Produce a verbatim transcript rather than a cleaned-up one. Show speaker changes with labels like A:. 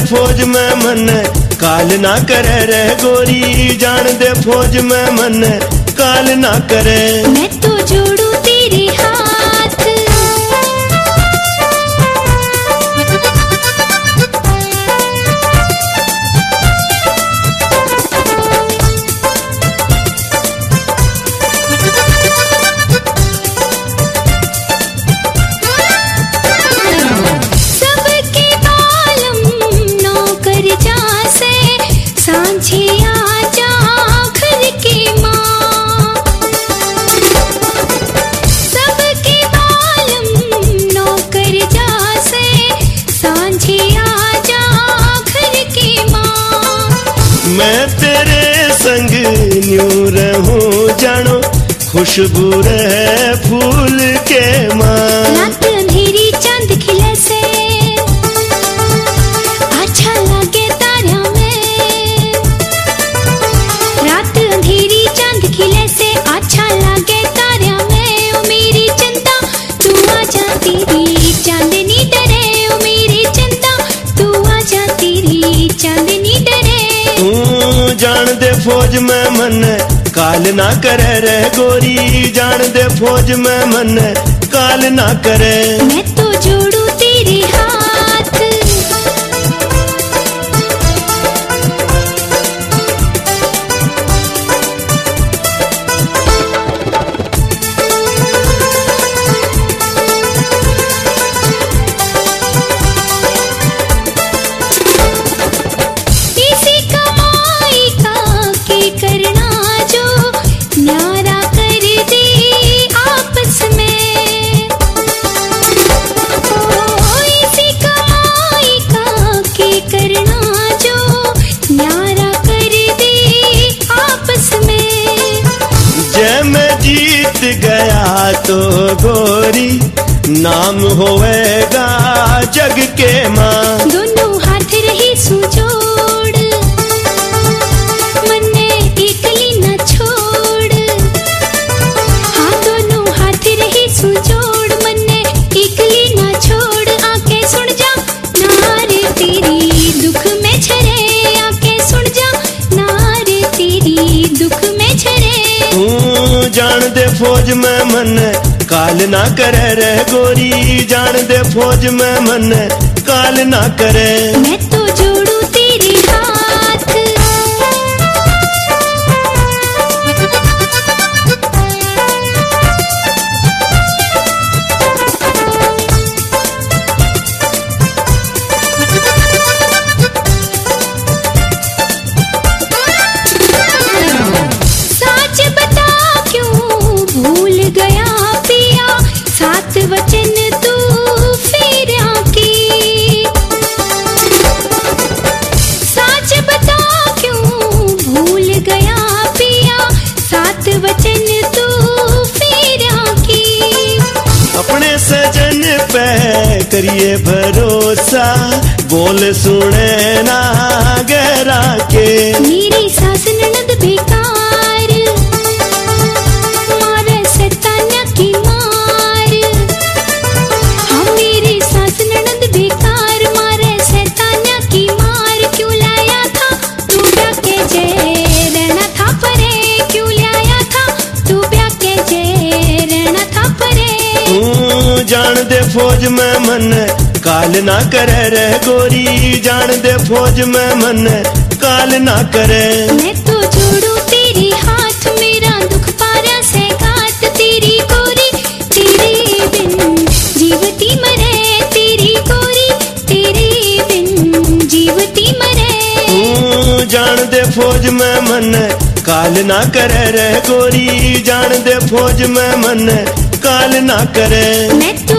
A: फौज में मन काल ना करे रे गोरी, जान दे फौज में मन काल ना करे।
B: मैं तो जोड़ू तेरे हाथ, सबके बालम नौकर जा से सांझे आजा घर के माँ। सबके बालम नौकर जा से सांझे आजा घर के माँ।
A: मैं तेरे संग न्यू रहूं जानो, खुशबू रहे फूल के माँ।
B: रात अंधेरी चांद खिले से अच्छा लगे तारा में। रात अंधेरी चांद खिले से अच्छा लगे तारा में। ओ मेरी चंदा तू आजा तेरी चांदनी डरे। ओ मेरी चंदा तू आजा तेरी चांदनी डरे।
A: तू जान दे फौज में मन काल ना करे रे गोरी, जान दे फौज में मन काल ना करे।
B: मैं तो जोड़ू तेरे हाथ, इसी कमाई का के करना जो न्यारा कर दे आपस में। ओ इसी कमाई का के करना जो न्यारा कर दे आपस में।
A: जय मैं जीत गया तो गोरी, नाम होएगा जग के माँ।
B: दोनों हाथ रही सुजोड़, मन ने एकली न छोड़। हाँ दोनों हाथ रही सुजोड़, मन ने एकली न छोड़। आके सुन जा नारे तेरी दुख में झरे। आके सुन जा नारे तेरी दुख में झरे।
A: तू जान दे फौज में मन काल ना करे रे गोरी, जान दे फौज में मन काल ना करे।
B: मैं तो जोड़ू तेरे हाथ, सच बता क्यों भूल गया पिया सात वचन तू फेरा की। सच बता क्यों भूल गया पिया सात वचन तू फेरा की।
A: अपने सजन पे करिए भरोसा, बोल सुने ना गहरा के।
B: मेरी सास ननद बेकार, मारे से तान्या की मार। हाँ मेरी सास ननद बेकार, मारे से तान्या की मार। क्यों लाया था तू ब्याह के जे रहना था परे। क्यों लाया था तू ब्याह के जे रहना था परे।
A: तू जान दे फौज में मन काल ना करे रे गोरी, जान दे फौज में मन काल ना करे।
B: मैं तो जोड़ू तेरे हाथ, मेरा दुख पारा से घात। तेरी गोरी तेरे बिन जीवती मरे। तेरी गोरी तेरे बिन जीवती मरे।
A: तू जान दे फौज में मन काल ना करे रे गोरी, जान दे फौज में मन काल ना करे।
B: मैं तो